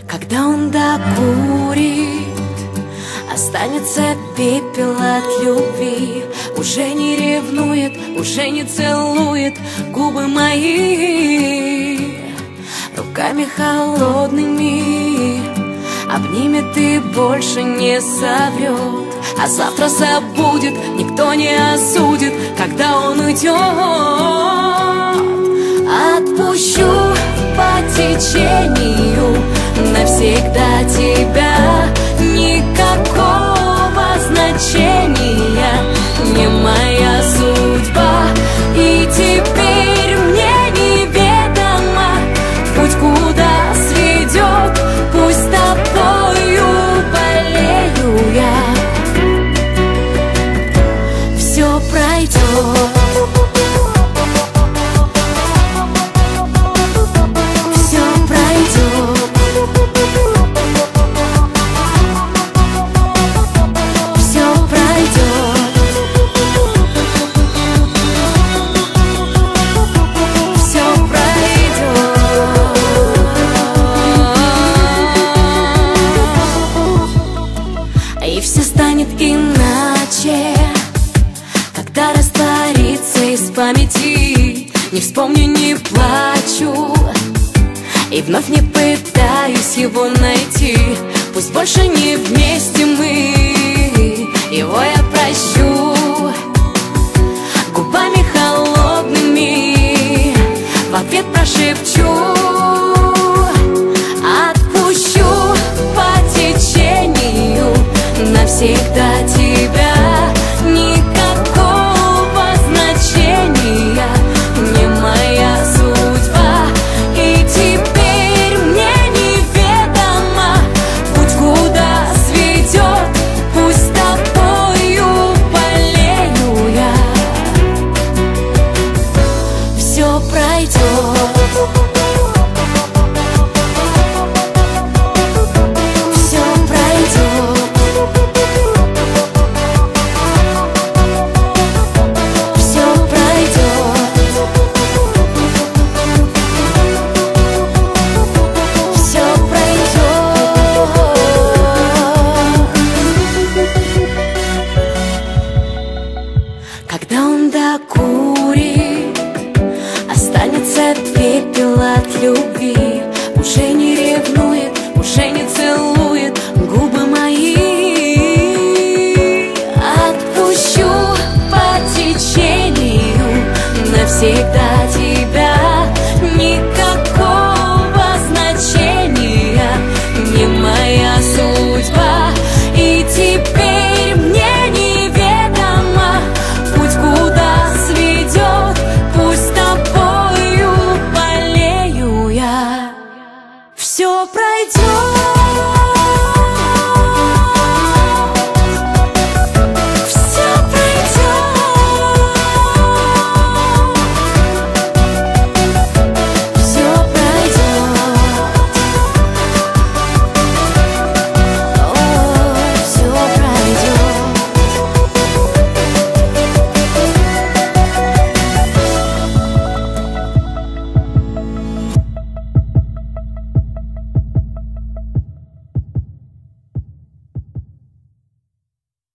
Когда он докурит, останется пепел от любви. Уже не ревнует, уже не целует губы мои. Руками холодными обнимет и больше не соврет. А завтра забудет, никто не осудит, когда он уйдет. Отпущу по течению навсегда тебя. Никакого значения не моя судьба. И теперь мне неведомо путь, куда сведет. Пусть с тобою болею я, все пройдет. И все станет иначе, когда растворится из памяти. Не вспомню, не плачу и вновь не пытаюсь его найти. Пусть больше не вместе мы, его я прощу.